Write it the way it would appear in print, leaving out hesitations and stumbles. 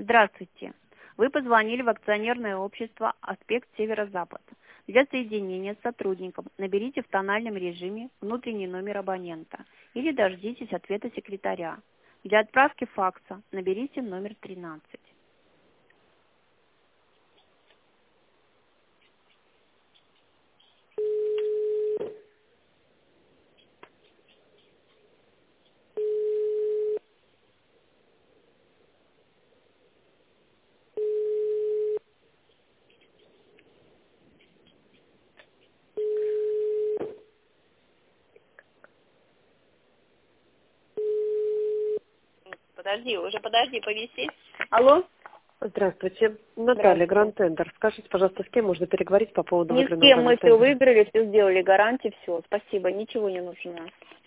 Здравствуйте. Вы позвонили в акционерное общество «Аспект Северо-Запад». Для соединения с сотрудником наберите в тональном режиме внутренний номер абонента или дождитесь ответа секретаря. Для отправки факса наберите номер 13. Подожди, повиси. Алло? Здравствуйте. Наталья, Гранд Тендер. Скажите, пожалуйста, с кем можно переговорить по поводу Ни с выигранного кем, мы вами все тендера? выиграли, все сделали, гарантии, все. Спасибо, ничего не нужно.